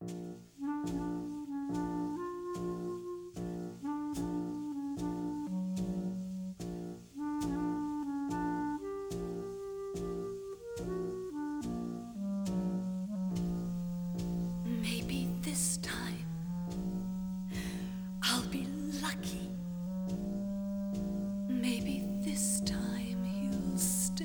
Maybe this time I'll be lucky. Maybe this time he'll stay.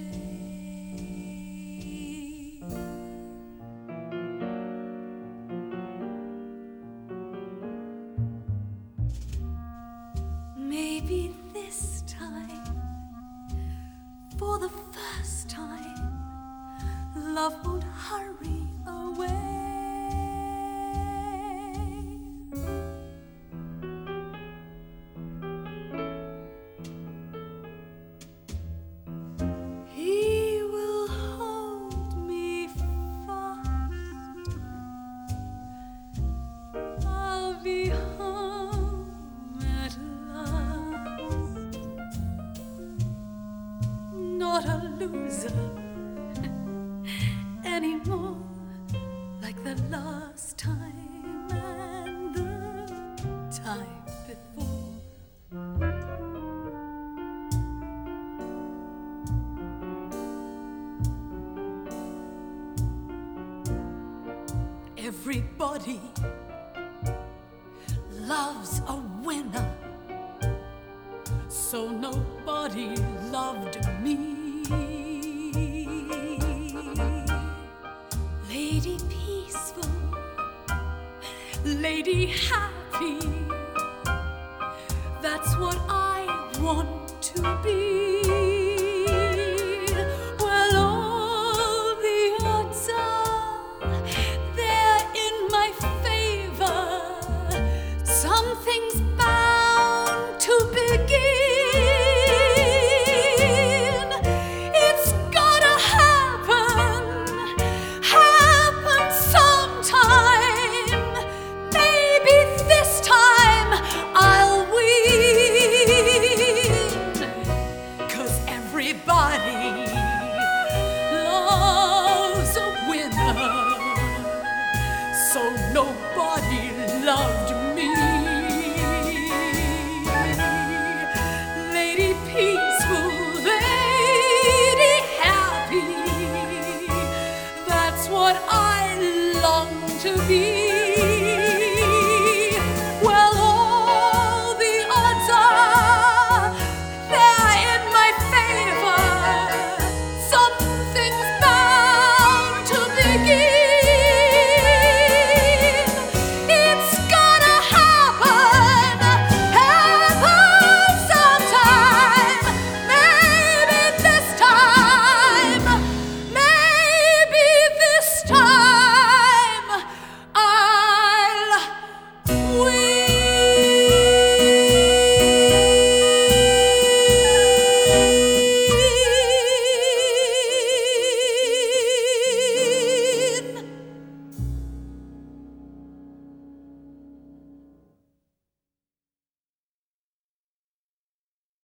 Maybe this time, for the first time, love won't hurry away. He will hold me fast. I'll be home at last. Not a loser anymore, like the last time and the time before. Everybody loves a winner, so nobody loved me. Lady peaceful, lady happy, that's what I want to be. Well, all the odds are they're in my favor. Something's bound to begin. It's gotta happen sometime. Maybe this time I'll win. 'Cause everybody loves a winner, so nobody loved me. Lady peaceful, lady happy, that's what I long to be.